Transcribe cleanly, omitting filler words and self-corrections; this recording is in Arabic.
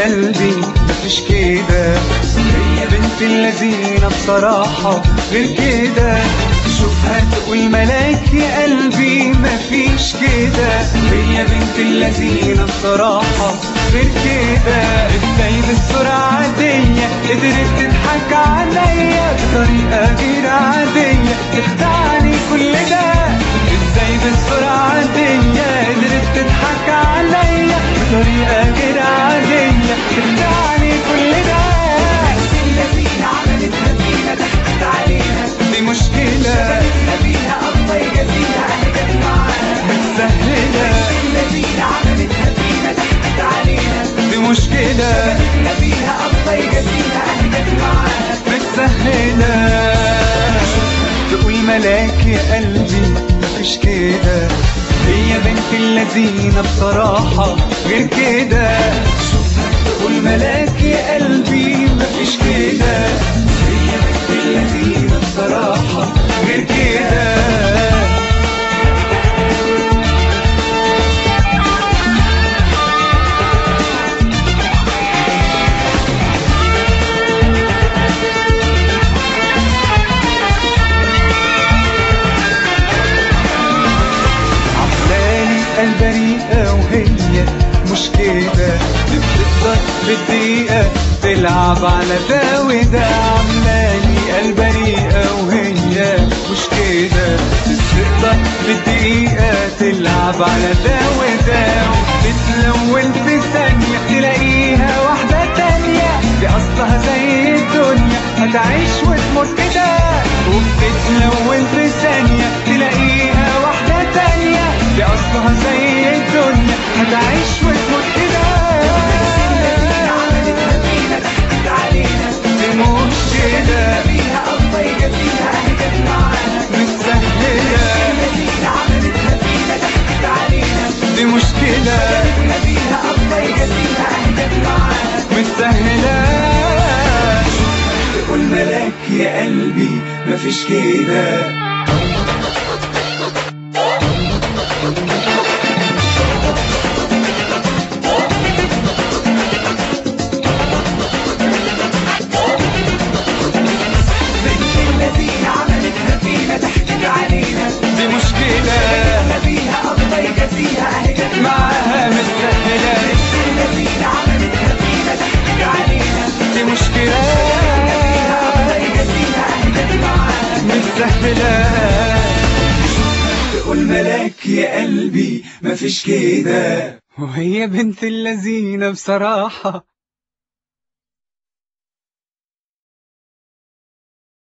قلبي مفيش كده، هي بنت اللذينة بصراحة غير كده. شوفها تقول ملاك يا قلبي مفيش كده، هي بنت اللذينة بصراحة غير كده. ازاي بالسرعة عادية قدرت تضحك عليا بطريقة غير عادية تخدعني كل ده؟ ازاي بالسرعة عادية قدرت تضحك عليا بطريقة غير عادية تخدعني كل ده؟ اللذينة عملتها فينا ضحكت علينا، دي مشكلة شبكتنا بيها الله يجازيها هجت معانا متسهلة. اللذينة عملتها فينا ضحكت علينا، دي مشكلة شبكتنا بيها الله يجازيها هجت معانا متسهلة. تقول ملاك يا قلبي مفيش كده، هي بنت اللذينة بصراحة غير كده. شوفها تقول ملاك يا قلبي مفيش كده، هي بنت اللذينة بصراحة غير كده. البريئة وهي مش كده، بتقدر بالدقيقة تلعب على ده وده. عملالي البريئة وهي مش كده، بتقدر بالدقيقة تلعب على ده وده. بتلون في ثانية تلاقيها واحدة تانية، دي أصلها زي الدنيا هتعيش وتموت كده. وبتتلون في ثانية تلاقيها واحدة تانية، دي أصلها زي الدنيا هتعيش وتموت كده. عملتها فينا ضحكت علينا، دي مش كده بيها الله يجازيها هجت معانا متسهلة. اللذينة عملتها فينا ضحكت علينا، دي مشكلة شبكتنا بيها الله يجازيها هجت معانا متسهلة. تقول ملاك يا قلبي مفيش كده. دي مشكلة بيها الله يجازيها هجت معاها متسهلة. اللذينة عملتها فينا ضحكت علينا، دي مشكلة الله يجازيها هجت معانا متسهلة. تقول ملاك يا قلبي مفيش كده، وهي بنت اللذينة بصراحة